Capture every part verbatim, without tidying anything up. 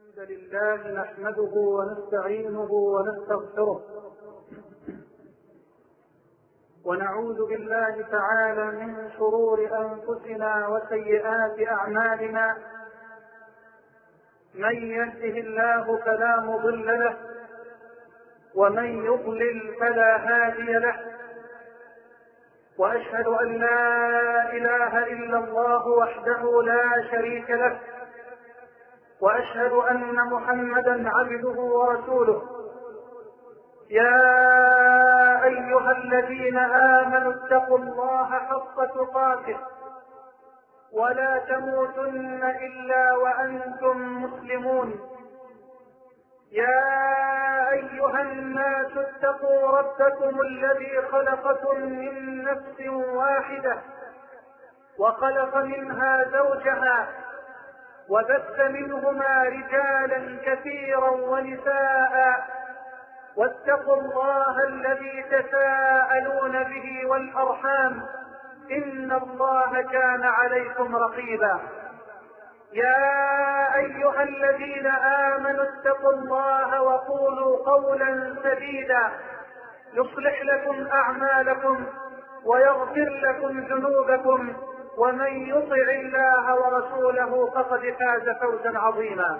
الحمد لله نحمده ونستعينه ونستغفره ونعوذ بالله تعالى من شرور أنفسنا وسيئات أعمالنا. من يهده الله فلا مضل له ومن يضلل فلا هادي له، وأشهد أن لا إله إلا الله وحده لا شريك له، وأشهد أن محمدا عبده ورسوله. يا أيها الذين آمنوا اتقوا الله حق تقاته ولا تموتن إلا وأنتم مسلمون. يا أيها الناس اتقوا ربكم الذي خلقكم من نفس واحدة وخلق منها زوجها وبث منهما رجالا كثيرا ونساء، واتقوا الله الذي تساءلون به والأرحام إن الله كان عليكم رقيبا. يا أيها الذين آمنوا اتقوا الله وقولوا قولا سديدا يصلح لكم أعمالكم ويغفر لكم ذنوبكم، ومن يطع الله ورسوله فقد فاز فوزا عظيما.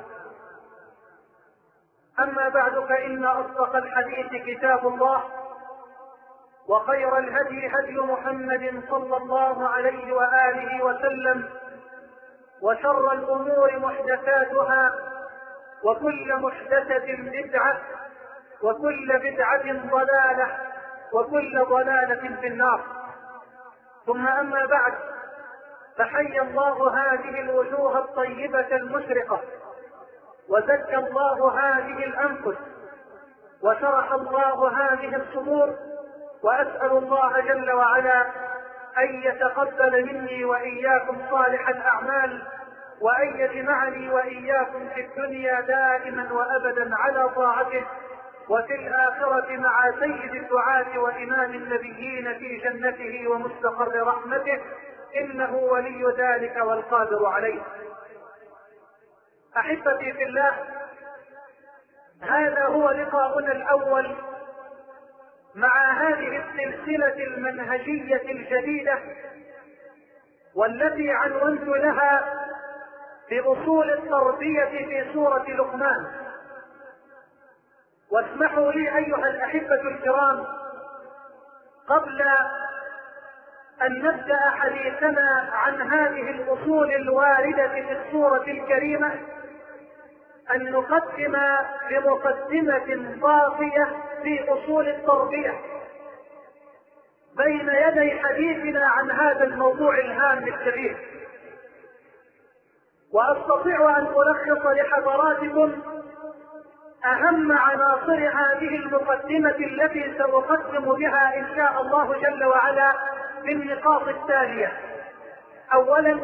أما بعد، فإن أصدق الحديث كتاب الله، وخير الهدي هدي محمد صلى الله عليه وآله وسلم، وشر الأمور محدثاتها، وكل محدثة بدعة، وكل بدعة ضلالة، وكل ضلالة في النار. ثم أما بعد، فحيا الله هذه الوجوه الطيبة المشرقة، وزكى الله هذه الأنفس، وشرح الله هذه الصدور، وأسأل الله جل وعلا أن يتقبل مني وإياكم صالح الأعمال، وأن يجمعني وإياكم في الدنيا دائما وأبدا على طاعته، وفي الآخرة مع سيد الدعاة وإمام النبيين في جنته ومستقر رحمته، إنه ولي ذلك والقادر عليه. أحبتي في الله، هذا هو لقاؤنا الأول مع هذه السلسلة المنهجية الجديدة، والتي عنونت لها بأصول التربية في سورة لقمان. واسمحوا لي أيها الأحبة الكرام، قبل أن نبدأ حديثنا عن هذه الأصول الواردة في السورة الكريمة، أن نقدم بمقدمة صافية في أصول التربية بين يدي حديثنا عن هذا الموضوع الهام الكبير. وأستطيع أن ألخص لحضراتكم أهم عناصر هذه المقدمة التي سأقدم بها إن شاء الله جل وعلا بالنقاط التالية. أولا،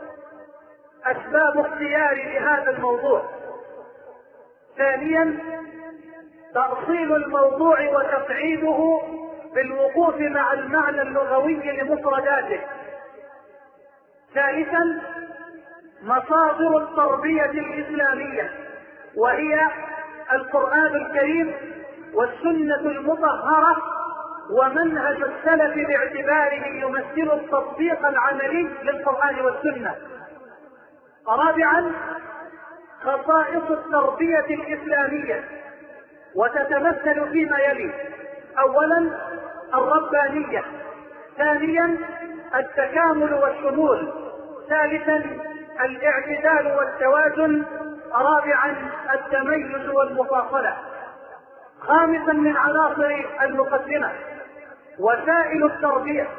أسباب اختياري لهذا الموضوع. ثانيا، تأصيل الموضوع وتقعيده بالوقوف مع المعنى اللغوي لمفرداته. ثالثا، مصادر التربية الإسلامية، وهي القرآن الكريم والسنة المطهرة ومنهج السلف باعتباره يمثل التطبيق العملي للقرآن والسنة. رابعا، خصائص التربية الإسلامية، وتتمثل فيما يلي: أولا، الربانية. ثانيا، التكامل والشمول. ثالثا، الاعتدال والتوازن. رابعا، التميز والمفاصلة. خامسا من عناصر المقدمة، وسائل التربية،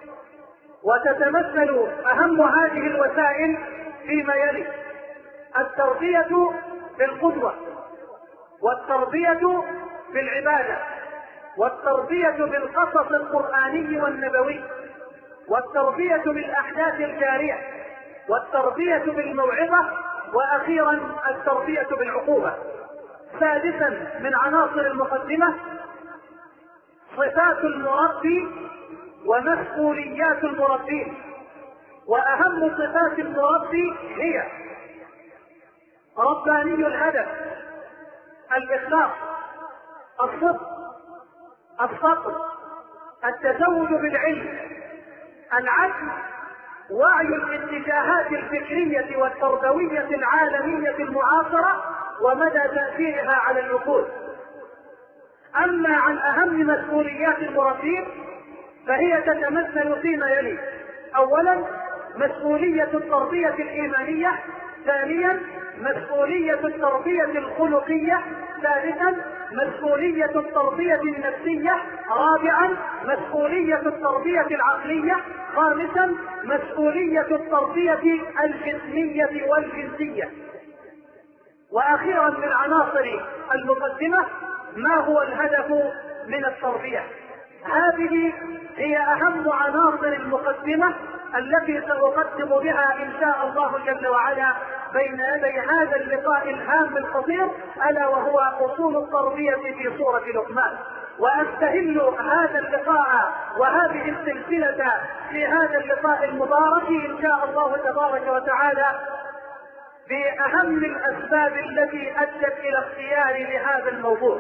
وتتمثل أهم هذه الوسائل فيما يلي: التربية بالقدوة، والتربية بالعبادة، والتربية بالقصص القرآني والنبوي، والتربية بالأحداث الجارية، والتربية بالموعظة، وأخيرا التربية بالعقوبة. سادسا من عناصر المقدمة، صفات المربي ومسؤوليات المربين. وأهم صفات المربي هي رباني الهدف، الإخلاص، الصدق، الصبر، التزود بالعلم، العدل، وعي الاتجاهات الفكرية والتربوية العالمية المعاصرة ومدى تأثيرها على النفوس. أما عن أهم مسؤوليات المربين فهي تتمثل فيما يلي: أولا مسؤولية التربية الإيمانية، ثانيا مسؤولية التربية الخلقية، ثالثا مسؤولية التربية النفسية، رابعا مسؤولية التربية العقلية، خامسا مسؤولية التربية الجسمية والجنسية. وأخيرا من عناصر المقدمة ما هو الهدف من التربية. هذه هي أهم عناصر المقدمة التي سأقدم بها إن شاء الله جل وعلا بين يدي هذا اللقاء الهام الخطير، ألا وهو أصول التربية في سورة لقمان. وأستهل هذا اللقاء وهذه السلسلة في هذا اللقاء المبارك إن شاء الله تبارك وتعالى بأهم الأسباب التي أدت إلى اختياري لهذا الموضوع.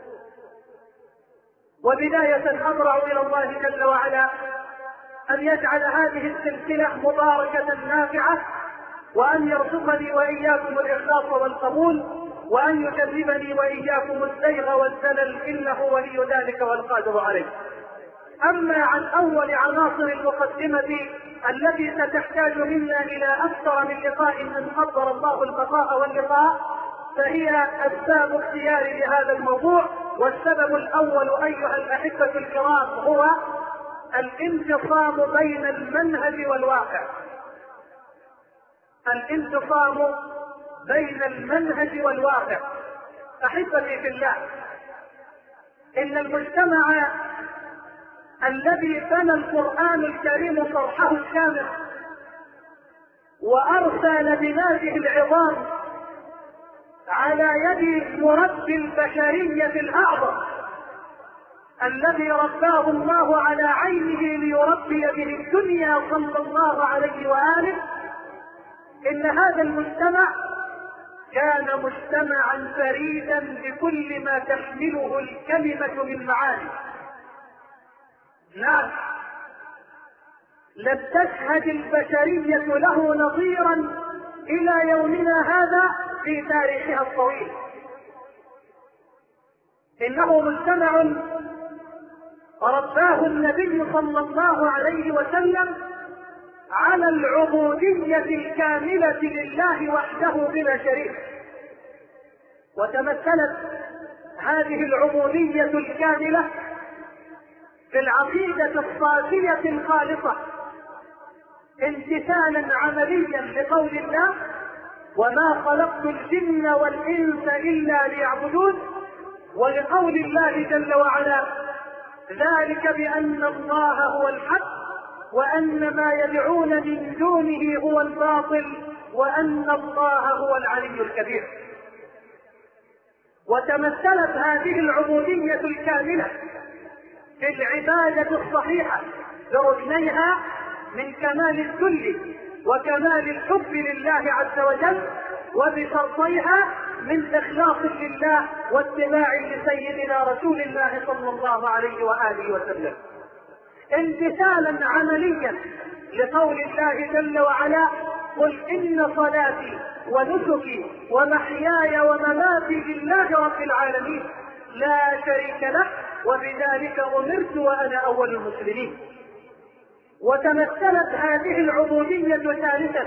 وبداية أضرع إلى الله جل وعلا أن يجعل هذه السلسلة مباركة نافعة، وأن يرزقني وإياكم الإخلاص والقبول، وأن يجنبني وإياكم الزيغ والزلل، إنه ولي ذلك والقادر عليه. أما عن أول عناصر المقدمة التي ستحتاج منا إلى أكثر من لقاء إن قدر الله البقاء واللقاء، فهي أسباب اختياري لهذا الموضوع. والسبب الأول أيها الأحبة الكرام هو الانفصام بين المنهج والواقع. الانفصام بين المنهج والواقع. أحبتي في الله، إن المجتمع الذي بنى القرآن الكريم شرحه الشامل وأرسى لبناته العظام على يد مربي البشرية الأعظم الذي رباه الله على عينه ليربي به الدنيا صلى الله عليه وآله، إن هذا المجتمع كان مجتمعا فريدا بكل ما تحمله الكلمة من معاني. نعم، لم تشهد البشرية له نظيرا إلى يومنا هذا في تاريخها الطويل. إنه مجتمع رباه النبي صلى الله عليه وسلم على العبودية الكاملة لله وحده بلا شريك. وتمثلت هذه العبودية الكاملة في العقيدة الصافية الخالصة، امتثالا عمليا لقول الله: وما خلقت الجن والإنس إلا ليعبدون، ولقول الله جل وعلا: ذلك بأن الله هو الحق وأن ما يدعون من دونه هو الباطل وأن الله هو العلي الكبير. وتمثلت هذه العبودية الكاملة في العبادة الصحيحة بركنيها من كمال الذل وكمال الحب لله عز وجل، وبشرطيها من إخلاص لله واتباع لسيدنا رسول الله صلى الله عليه وآله وسلم، امتثالا عمليا لقول الله جل وعلا: قل إن صلاتي ونسكي ومحياي ومماتي لله رب العالمين لا شريك له وبذلك أمرت وأنا أول المسلمين. وتمثلت هذه العبودية ثالثا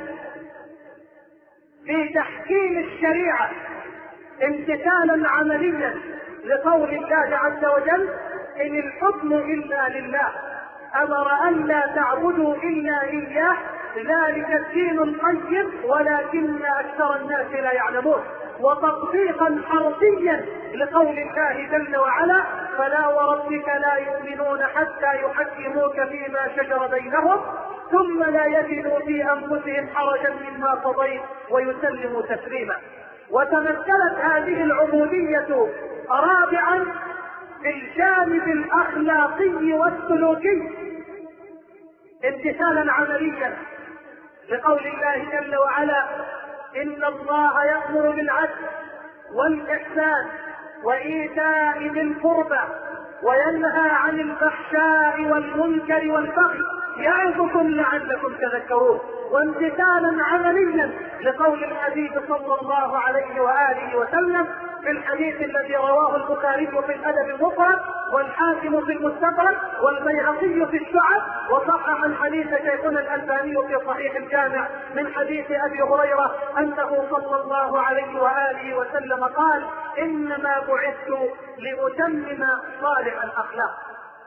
في تحكيم الشريعة امتثالا عمليا لقول الله عز وجل: إن الحكم إلا لله أمر أن لا تعبدوا إلا إياه ذلك الدين القيم ولكن أكثر الناس لا يعلمون. وتطبيقا حرفيا لقول الله جل وعلا: فلا وربك لا يؤمنون حتى يحكموك فيما شجر بينهم ثم لا يجدوا في أنفسهم حرجا مما قضيت ويسلموا تسليما. وتمثلت هذه العبودية رابعا في الجانب الأخلاقي والسلوكي امتثالا عمليا لقول الله جل وعلا: إن الله يأمر بالعدل والإحسان وإيتاء ذي القربى وينهى عن الفحشاء والمنكر والبغي يعظكم لعلكم تذكرون، وامتثالا عمليا لقول الحبيب صلى الله عليه وآله وسلم في الحديث الذي رواه البخاري في الأدب المفرد والحاكم في المستدرك والبيهقي في الشعب، وصحح الحديث شيخنا الألباني في صحيح الجامع من حديث أبي هريرة أنه صلى الله عليه وآله وسلم قال: إنما بعثت لأتمم صالح الأخلاق.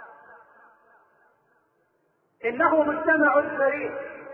إنه مجتمع فريد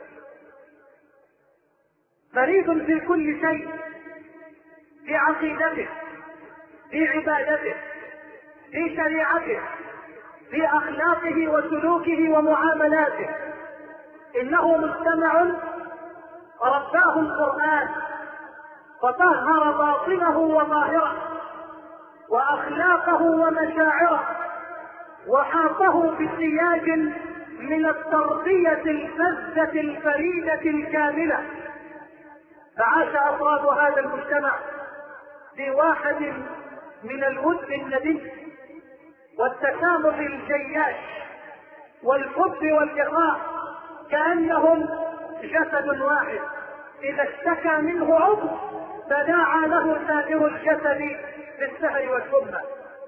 فريد في كل شيء، في عقيدته، في عبادته، في شريعته، في أخلاقه وسلوكه ومعاملاته. إنه مجتمع رباه القرآن فطهر باطنه وظاهره وأخلاقه ومشاعره، وحاطه بسياج من التربية الفذة الفريدة الكاملة. فعاش أفراد هذا المجتمع في واحد من الود الندي والتسامح الجياش والحب والإخاء، كأنهم جسد واحد، إذا اشتكى منه عضو تداعى له سائر الجسد بالسهر والحمى.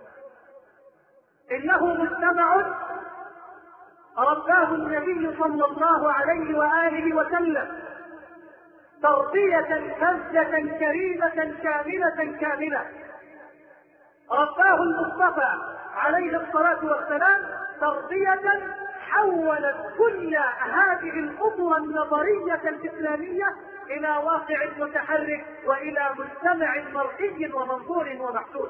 إنه مجتمع رباه النبي صلى الله عليه وآله وسلم تربية فذة كريمة كاملة كاملة. رباه المصطفى عليه الصلاة والسلام تربية حولت كل هذه الأطر النظرية الإسلامية إلى واقع متحرك وإلى مجتمع مرئي ومنظور ومحسوس.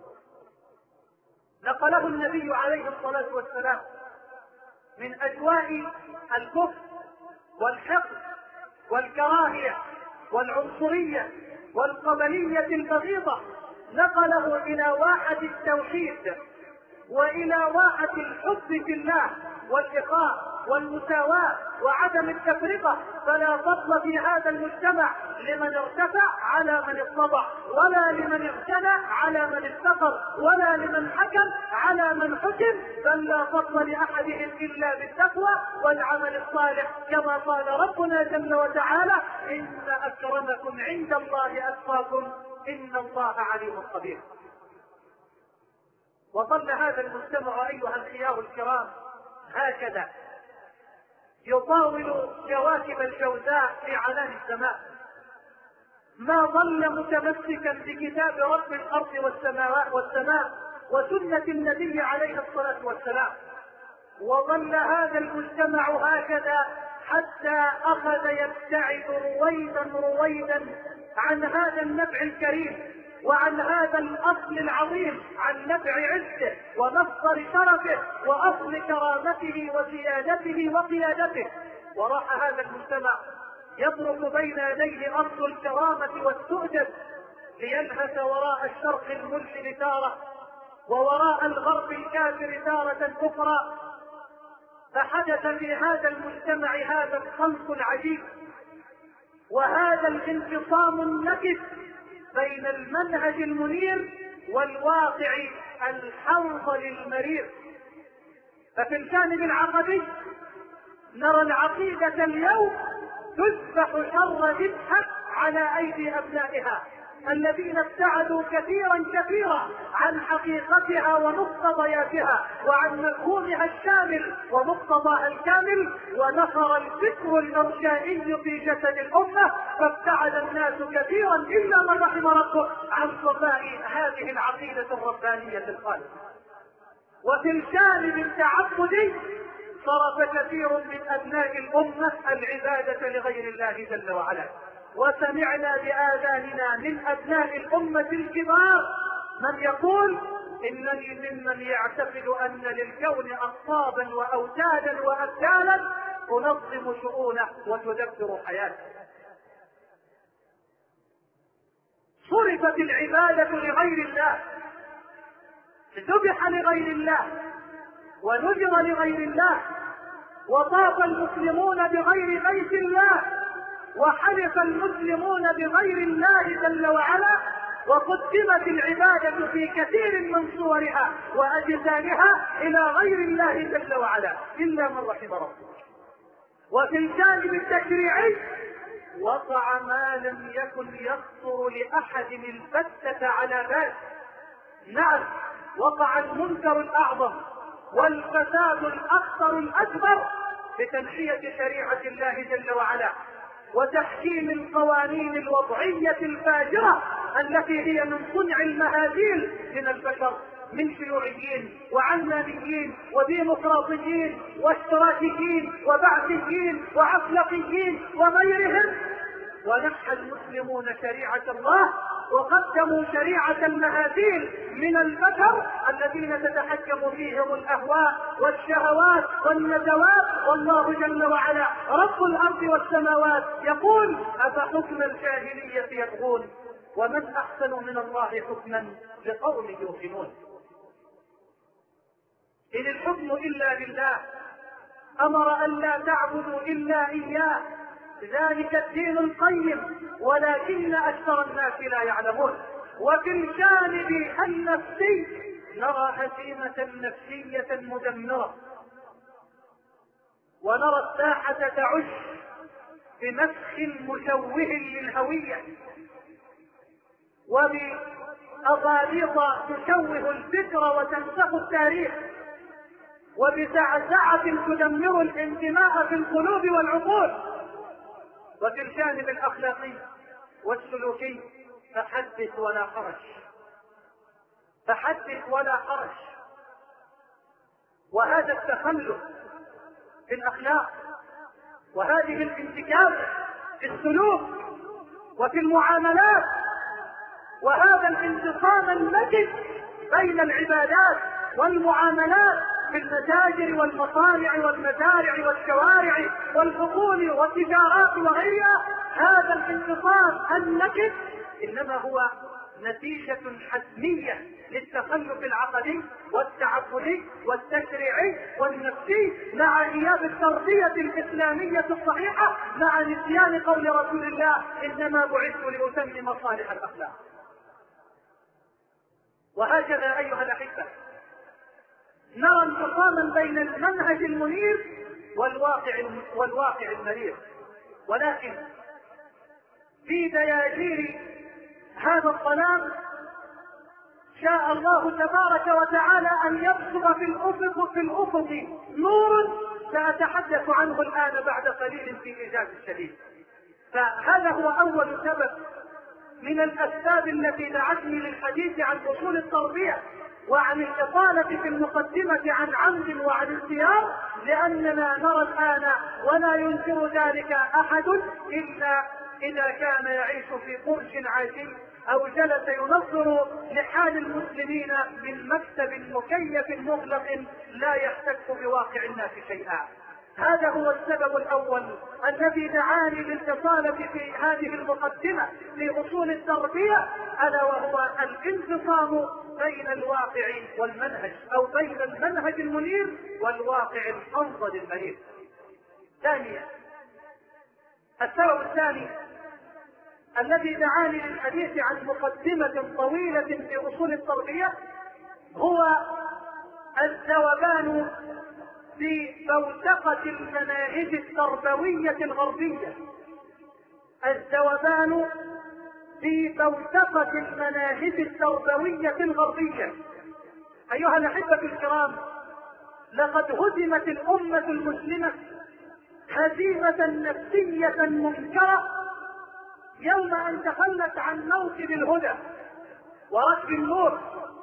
نقله النبي عليه الصلاة والسلام من أجواء الكفر والحقد والكراهية والعنصرية والقبلية البغيضة، نقله إلى واحة التوحيد وإلى واحة الحب في الله والإخاء والمساواة وعدم التفرقة. فلا فضل في هذا المجتمع لمن ارتفع على من اتضع، ولا لمن اغتنى على من افتقر، ولا لمن حكم على من حكم، بل لا فضل لأحدهم إلا بالتقوى والعمل الصالح، كما قال ربنا جل وتعالى: إن أكرمكم عند الله أتقاكم إن الله عليم خبير. وظل هذا المجتمع أيها الخيار الكرام هكذا يطاول كواكب الجوزاء في عنان السماء، ما ظل متمسكا بكتاب رب الأرض والسماوات والسماء وسنة النبي عليه الصلاة والسلام. وظل هذا المجتمع هكذا حتى أخذ يبتعد رويدا رويدا عن هذا النبع الكريم وعن هذا الأصل العظيم، عن نبع عزه ومصدر شرفه وأصل كرامته وسيادته وقيادته. وراح هذا المجتمع يضرب بين يديه أرض الكرامة والسؤدد لينهس وراء الشرق الملحد تارة ووراء الغرب الكافر تارة أخرى. فحدث في هذا المجتمع هذا الخلق العجيب وهذا الانفصام النكس بين المنهج المنير والواقع الحنظل المرير. ففي الجانب العقدي نرى العقيدة اليوم تذبح شر ذبحة على أيدي أبنائها الذين ابتعدوا كثيرا كثيرا عن حقيقتها ومقتضياتها وعن مفهومها الشامل ومقتضاها الكامل، ونخر الفكر الإرجائي في جسد الأمة، فابتعد الناس كثيرا إلا من رحم ربه عن صفاء هذه العقيدة الربانية الخالصة. وفي الجانب التعبدي صرف كثير من أبناء الأمة العبادة لغير الله جل وعلا. وسمعنا بآذاننا من أبناء الأمة الكبار من يقول: إنني ممن يعتقد أن للكون أقطابا وأوتادا وأبدالا تنظم شؤونه وتدبر حياته. صرفت العبادة لغير الله، ذبح لغير الله ونذر لغير الله، وطاف المسلمون بغير بيت الله، وحلف المسلمون بغير الله جل وعلا، وقدمت العبادة في كثير من صورها وأجزائها إلى غير الله جل وعلا إلا من رحم ربه. وفي الجانب التشريعي وقع ما لم يكن يخطر لأحد البتة على بال. نعم، وقع المنكر الأعظم والفساد الأخطر الأكبر بتنحية شريعة الله جل وعلا وتحكيم القوانين الوضعية الفاجرة التي هي من صنع المهازيل من البشر، من شيوعيين وعلمانيين وديمقراطيين واشتراكيين وبعثيين وعفلقيين وغيرهم. ونحى المسلمون شريعة الله وقدموا شريعة المهازيل من البشر الذين تتحكم فيهم الأهواء والشهوات والنزوات. والله جل وعلا رب الأرض والسماوات يقول: أفحكم الجاهلية يبغون ومن أحسن من الله حكما لقوم يوقنون. إن الحكم إلا لله، أمر أن لا تعبدوا إلا إياه، ذلك الدين القيم، ولكن أكثر الناس لا يعلمون. وفي الجانب النفسي نرى هزيمة نفسية مدمرة، ونرى الساحة تعج بمسخ مشوه للهوية وبأغاليط تشوه الفكر وتنسخ التاريخ، وبزعزعة تدمر الانتماء في القلوب والعقول. وفي الجانب الأخلاقي والسلوكي فحدث ولا حرج، فحدث ولا حرج. وهذا التخلف في الأخلاق وهذه الانتكاس في السلوك وفي المعاملات وهذا الانتصام النجد بين العبادات والمعاملات في المتاجر والمصانع والمزارع والشوارع والحقول والتجارات وغيرها، هذا الانتصام النجد إنما هو نتيجة حتمية للتخلف العقدي والتعبدي والتشريعي والنفسي مع غياب التربية الإسلامية الصحيحة، مع نسيان قول رسول الله: إنما بعثت لأتمم صالح الأخلاق. وهكذا أيها الأحبة نرى انفصاما بين المنهج المنير والواقع والواقع المرير. ولكن في دياجير هذا الظلام شاء الله تبارك وتعالى أن يبصر في الأفق في الأفق نور سأتحدث عنه الآن بعد قليل في إيجاز الشديد. فهذا هو أول سبب من الأسباب التي دعتني للحديث عن أصول التربية وعن الإطالة في المقدمة عن عمد وعن اختيار، لأننا نرى الآن ولا ينكر ذلك أحد إلا إذا كان يعيش في قرش عاجل أو جلس ينظر لحال المسلمين من مكتب مكيف مغلق لا يحتك بواقع الناس شيئا. هذا هو السبب الأول الذي دعاني للإطالة في هذه المقدمة في أصول التربية، ألا وهو الانفصام بين الواقع والمنهج، أو بين المنهج المنير والواقع الأنضج المرير. ثانيا، السبب الثاني الذي دعاني للحديث عن مقدمة طويلة في أصول التربية هو الذوبان في بوتقة المناهج التربوية الغربية. الذوبان في بوتقة المناهج التربوية الغربية. أيها الأحبة الكرام، لقد هزمت الأمة المسلمة هزيمة نفسية منكرة يوم أن تخلت عن موكب الهدى وركب النور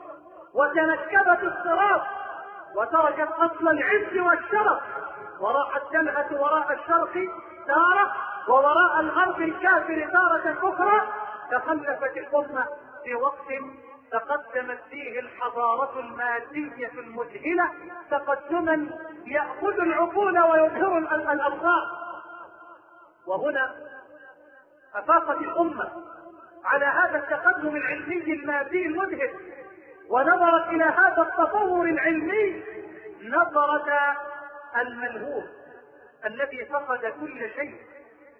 وتنكبت الصراط وتركت أصل العز والشرف، وراحت تلهث وراء الشرق تارة ووراء الغرب الكافر تارة أخرى. تخلفت الأمة في وقت تقدمت فيه الحضارة المادية المذهلة تقدما يأخذ العقول ويظهر الأبصار. وهنا أفاقت الأمة على هذا التقدم العلمي المادي المذهل، ونظرت إلى هذا التطور العلمي نظرة الملهوف الذي فقد كل شيء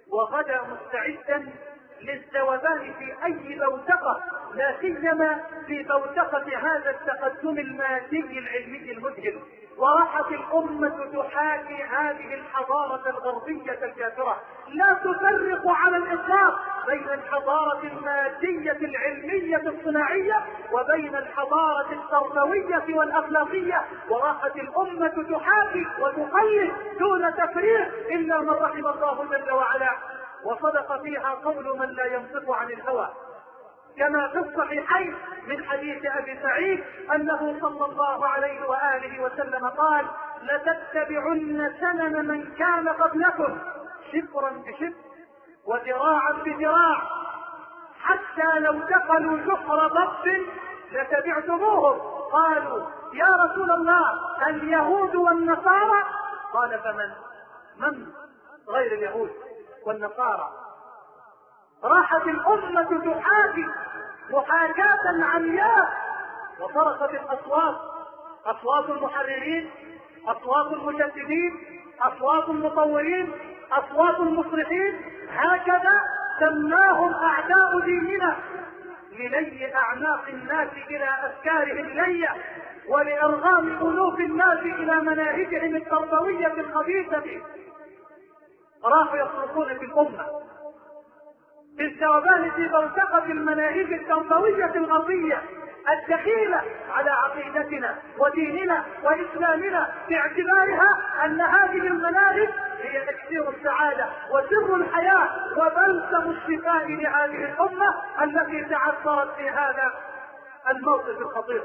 وغدا مستعدا للذوبان في اي بوتقه، لا سيما في بوتقه هذا التقدم المادي العلمي المذهل. وراحت الامه تحاكي هذه الحضاره الغربيه الكافره، لا تفرق على الاطلاق بين الحضاره الماديه العلميه الصناعيه وبين الحضاره التربويه والاخلاقيه. وراحت الامه تحاكي وتقلد دون تفريق الا من رحم الله جل وعلا، وصدق فيها قول من لا ينطق عن الهوى، كما في الصحيحين من حديث ابي سعيد انه صلى الله عليه واله وسلم قال: لتتبعن سنن من كان قبلكم شبرا بشبر وذراعا بذراع، حتى لو دخلوا جحر ضب لتبعتموهم. قالوا: يا رسول الله اليهود والنصارى؟ قال: فمن؟ من غير اليهود والنصارى؟ راحت الأمة تحاكي محاكاة عمياء، وصرخت الأصوات، أصوات المحررين، أصوات المجددين، أصوات المطورين، أصوات المصلحين، هكذا سماهم أعداء ديننا للي أعناق الناس إلى أفكارهم اللية، ولإرغام ألوف الناس إلى مناهجهم التربوية الخبيثة. راحوا يصرخون في الأمة بالذوبان في بوتقة المناهج التربوية الغربية الدخيلة على عقيدتنا وديننا وإسلامنا، باعتبارها أن هذه المناهج هي تكسير السعادة وسر الحياة وبلسم الشفاء لهذه الأمة التي تعثرت في هذا الموقف الخطير.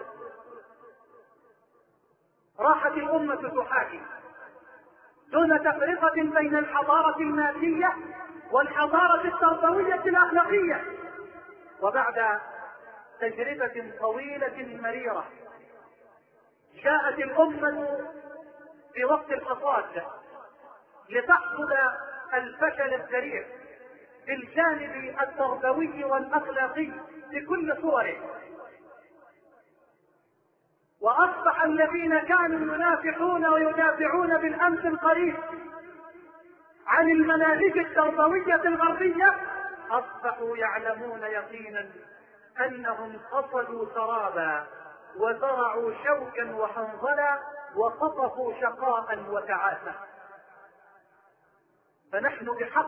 راحت الأمة تحاكي دون تفرقة بين الحضارة المادية والحضارة التربوية الأخلاقية. وبعد تجربة طويلة مريرة جاءت الأمة في وقت الحصاد لتحصد الفشل الذريع في الجانب التربوي والأخلاقي بكل صوره. وأصبح الذين كانوا ينافحون ويدافعون بالأمس القريب عن المناهج التربوية الغربية أصبحوا يعلمون يقينا أنهم قصدوا سرابا وزرعوا شوكا وحنظلا وقطفوا شقاء وتعاسة. فنحن بحق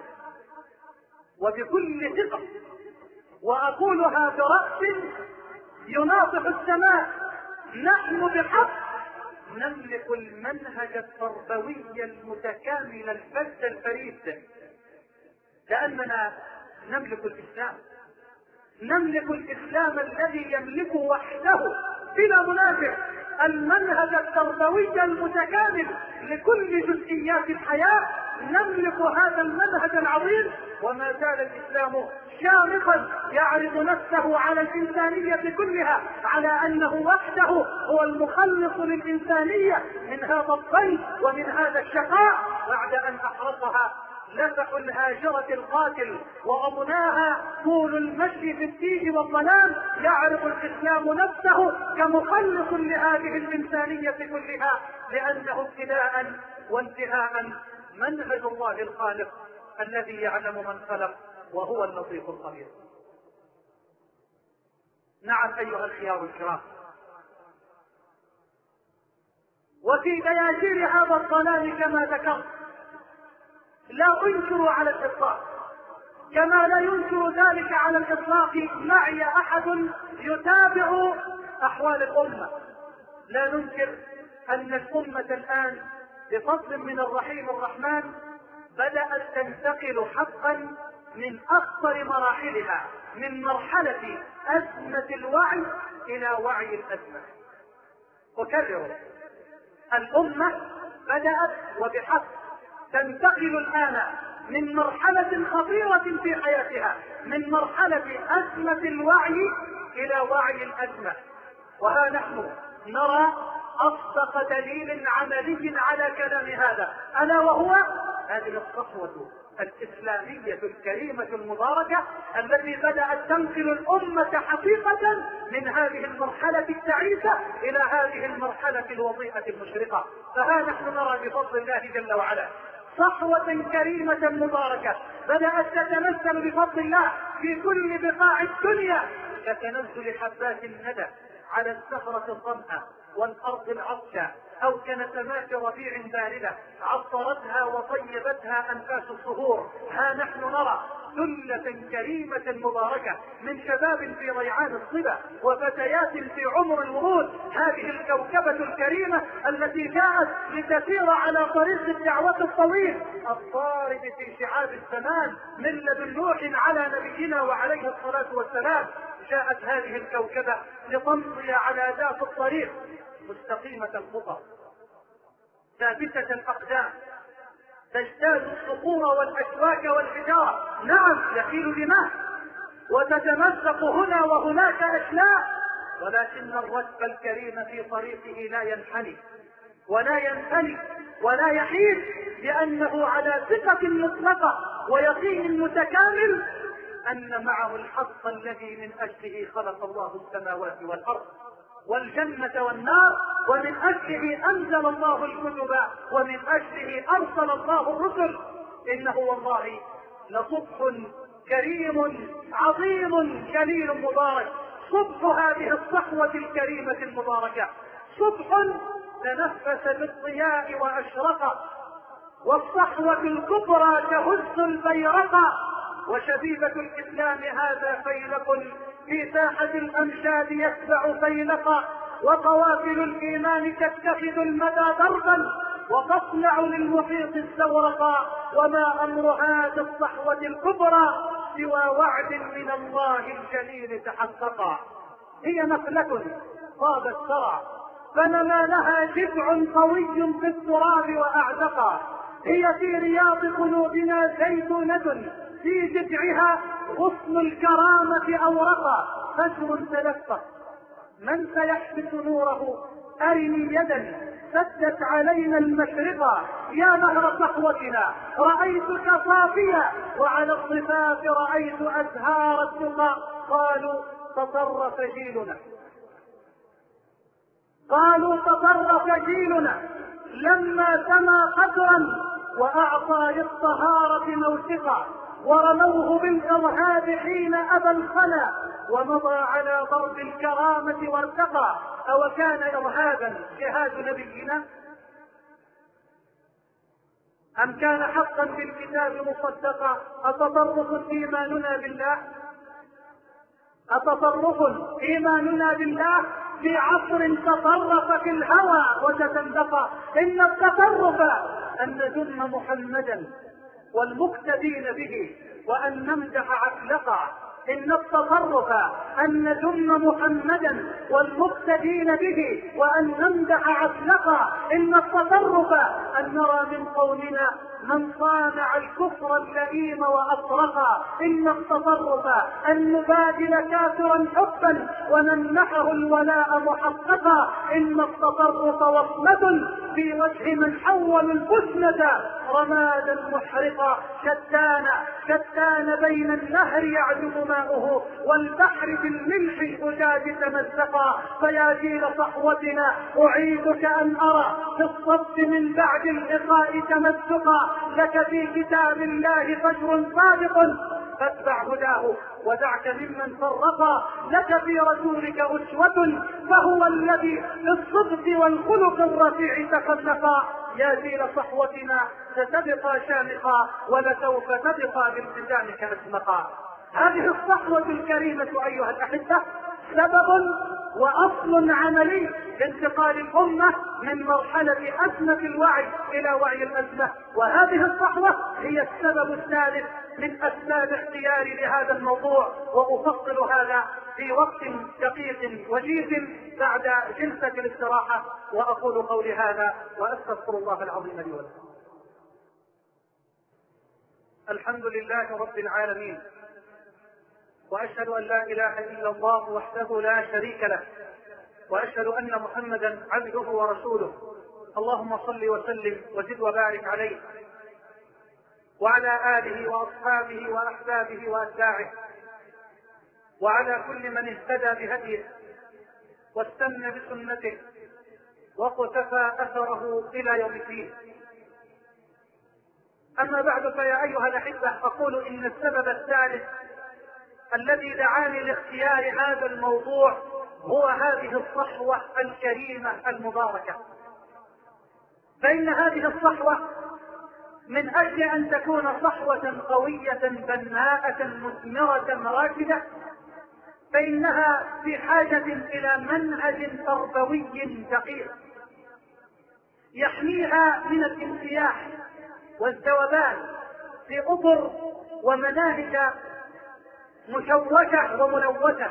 وبكل ثقة، وأقولها برأس يناطح السماء، نحن بحق نملك المنهج التربوي المتكامل الفذ الفريد، لأننا نملك الإسلام، نملك الإسلام الذي يملك وحده بلا منازع المنهج التربوي المتكامل لكل جزئيات الحياة. نملك هذا المنهج العظيم، وما زال الإسلام شامخا يعرض نفسه على الإنسانية كلها على أنه وحده هو المخلص للإنسانية من هذا الضيق ومن هذا الشقاء، بعد أن أحرقها لفح الهاجرة القاتل وأضناها طول المشي في التيه والظلام. يعرف الإسلام نفسه كمخلص لهذه الإنسانية كلها، لأنه ابتداء وانتهاء منهج الله الخالق الذي يعلم من خلق وهو اللطيف الخبير. نعم أيها الخيار الكرام، وفي دياجير هذا الضلال كما ذكرت لا أنكر على الإطلاق، كما لا ينكر ذلك على الإطلاق معي أحد يتابع أحوال الأمة. لا ننكر أن الأمة الآن بفضل من الرحيم الرحمن بدأت تنتقل حقا من أخطر مراحلها، من مرحلة أزمة الوعي إلى وعي الأزمة. أكرر، الأمة بدأت وبحق تنتقل الآن من مرحلة خطيرة في حياتها، من مرحلة أزمة الوعي إلى وعي الأزمة. وها نحن نرى أصدق دليل عملي على كلام هذا، ألا وهو هذه الصحوة الإسلامية الكريمة المباركة التي بدأت تنقل الأمة حقيقة من هذه المرحلة التعيسة إلى هذه المرحلة الوضيئة المشرقة. فها نحن نرى بفضل الله جل وعلا صحوة كريمة مباركة بدأت تتمثل بفضل الله في كل بقاع الدنيا كتنزل حبات الندى على الصخرة الظمأة والأرض العطشة، أو كنسمات ربيع باردة عطرتها وطيبتها أنفاس الصهور. ها نحن نرى ثلة كريمة مباركة من شباب في ريعان الصبا وفتيات في عمر الورود. هذه الكوكبة الكريمة التي جاءت لتسير على طريق الدعوة الطويل الضارب في شعاب الزمان من لدن نوح على نبينا وعليه الصلاة والسلام. جاءت هذه الكوكبة لتمضي على ذات الطريق مستقيمة الخطى ثابتة الأقدام، تجتاز الصخور والأشواك والحجارة، نعم يسيل دماء وتتمزق هنا وهناك أشلاء، ولكن الركب الكريم في طريقه لا ينحني ولا ينثني ولا يحيد، لأنه على ثقة مطلقة ويقين متكامل أن معه الحق الذي من أجله خلق الله السماوات والأرض والجنة والنار، ومن أجله أنزل الله الكتب، ومن أجله أرسل الله الرسل. إنه والله لصبح كريم عظيم جليل مبارك، صبح هذه الصحوة الكريمة المباركة، صبح تنفس بالضياء وأشرق، والصحوة الكبرى تهز البيرق، وشبيبة الإسلام هذا فيلق في ساحة الأمجاد يتبع فيلقا، وقوافل الإيمان تتخذ المدى دربا وتصنع للمحيط الزورقا، وما أمر هذه الصحوة الكبرى سوى وعد من الله الجليل تحققا. هي نخلة طابت ثرى فنما لها جذع قوي في التراب وأعزقا، هي في رياض قلوبنا زيتونة في جذعها غصن الكرامة أورقا، فجر تلفق من سيحبس نوره أرني يدا سدت علينا المشرقا، يا نهر صحوتنا رأيتك صافيا وعلى الضفاف رأيت أزهار التقى، قالوا تطرف جيلنا قالوا تطرف جيلنا لما سما قدرا وأعطى للطهارة موثقا، ورموه بالإرهاب حين أبى الخلا ومضى على ضرب الكرامة وارتقى. أو كان إرهابا جهاد نبينا أم كان حقا بالكتاب مصدقا؟ أتطرف إيماننا بالله أتطرف إيماننا بالله في عصر تطرف في الهوى وتزندق. إن التطرف أن نذم محمدا والمقتدين به وأن نمدح عفلقا، إن التطرف أن نذم محمدا والمقتدين به وأن نمدح عفلقا، إن التطرف أن نرى من قومنا من صانع الكفر اللئيم وأطرقا، إن التطرف أن نبادل كافرا حبا ونمنحه الولاء محققا، إن التطرف وصمة في وجه من حول البسنة رمادا محرقا. شتان شتان بين النهر يعذب ماؤه والبحر بالملح الأجاج تمزقا، فيا جيل صحوتنا أعيدك أن أرى في الصف من بعد اللقاء تمزقا، لك في كتاب الله فجر صادق فاتبع هداه ودعك ممن فرقا، لك في رسولك أسوة فهو الذي في الصدق والخلق الرفيع تخلقا. يا جيل صحوتنا ستبقى شامخا ولسوف تبقى بالتزامك أسمقا. هذه الصحوة الكريمة أيها الأحبة سبب وأصل عملي لانتقال الأمة من مرحلة أزمة الوعي إلى وعي الأزمة، وهذه الصحوة هي السبب الثالث من أسباب اختياري لهذا الموضوع، وأفصل هذا في وقت دقيق وجيز بعد جلسة الاستراحة، وأقول قولي هذا وأستغفر الله العظيم لي ولكم. الحمد لله رب العالمين، وأشهد أن لا إله إلا الله وحده لا شريك له، وأشهد أن محمدا عبده ورسوله. اللهم صل وسلم وزد وبارك عليه وعلى آله وأصحابه وأحبابه وأتباعه وعلى كل من اهتدى بهديه واستنى بسنته واقتفى أثره إلى يوم الدين. أما بعد فيا أيها الأحبة، أقول إن السبب الثالث الذي دعاني لاختيار هذا الموضوع هو هذه الصحوة الكريمة المباركة. فإن هذه الصحوة من أجل أن تكون صحوة قوية بناءة مثمرة راشدة فإنها في حاجة إلى منهج تربوي دقيق يحميها من الانسياح والذوبان في أطر ومناهج مشوشة وملوثة.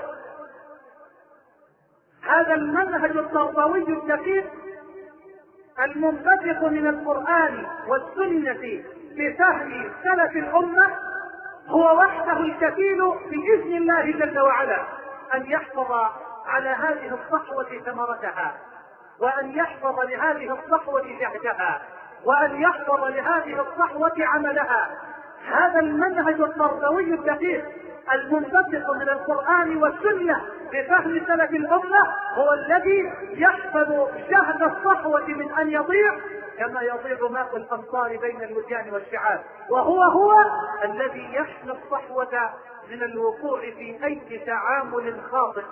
هذا المنهج التربوي الدقيق المنبثق من القرآن والسنة بفهم سلف الأمة هو وحده الكفيل بإذن الله جل وعلا أن يحفظ على هذه الصحوة ثمرتها، وأن يحفظ لهذه الصحوة جهدها، وأن يحفظ لهذه الصحوة عملها. هذا المنهج التربوي الدقيق المنبثق من القرآن والسنة بفهم سلف الأمة هو الذي يحفظ جهد الصحوة من أن يضيع كما يضيع ماء الأمطار بين الوديان والشعاب، وهو هو الذي يحمي الصحوة من الوقوع في أي تعامل خاطئ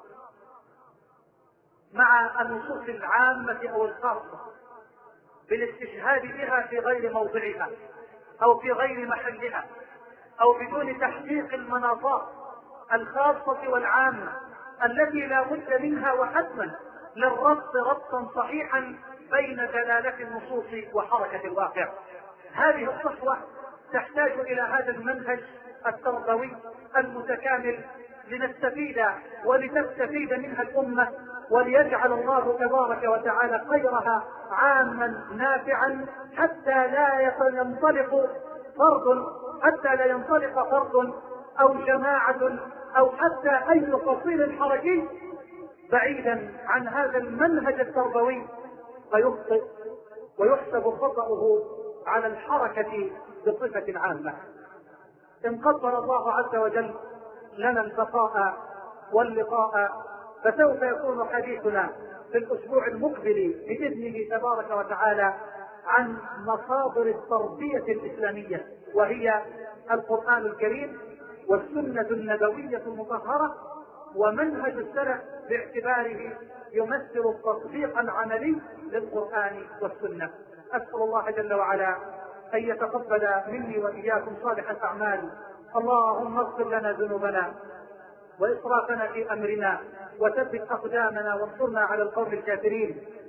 مع النصوص العامة أو الخاصة بالاستشهاد بها في غير موضعها أو في غير محلها أو بدون تحقيق المناطات الخاصة والعامة التي لا بد منها وحتما للربط ربطا صحيحا بين دلالة النصوص وحركة الواقع. هذه الصحوة تحتاج إلى هذا المنهج التربوي المتكامل لنستفيد ولتستفيد منها الأمة، وليجعل الله تبارك وتعالى خيرها عاما نافعا حتى لا ينطلق فرد حتى لا ينطلق فرد أو جماعة أو حتى أي فصيل حركي بعيدا عن هذا المنهج التربوي فيخطئ ويحسب خطأه على الحركة بصفة عامة. إن قدر الله عز وجل لنا البقاء واللقاء فسوف يكون حديثنا في الأسبوع المقبل بإذنه تبارك وتعالى عن مصادر التربية الإسلامية، وهي القرآن الكريم والسنة النبوية المطهرة ومنهج السلف باعتباره يمثل تطبيقا عملي للقرآن والسنة. أسأل الله جل وعلا أن يتقبل مني وإياكم صالح الأعمال. اللهم اغفر لنا ذنوبنا وإسرافنا في أمرنا وثبت أقدامنا وانصرنا على القوم الكافرين.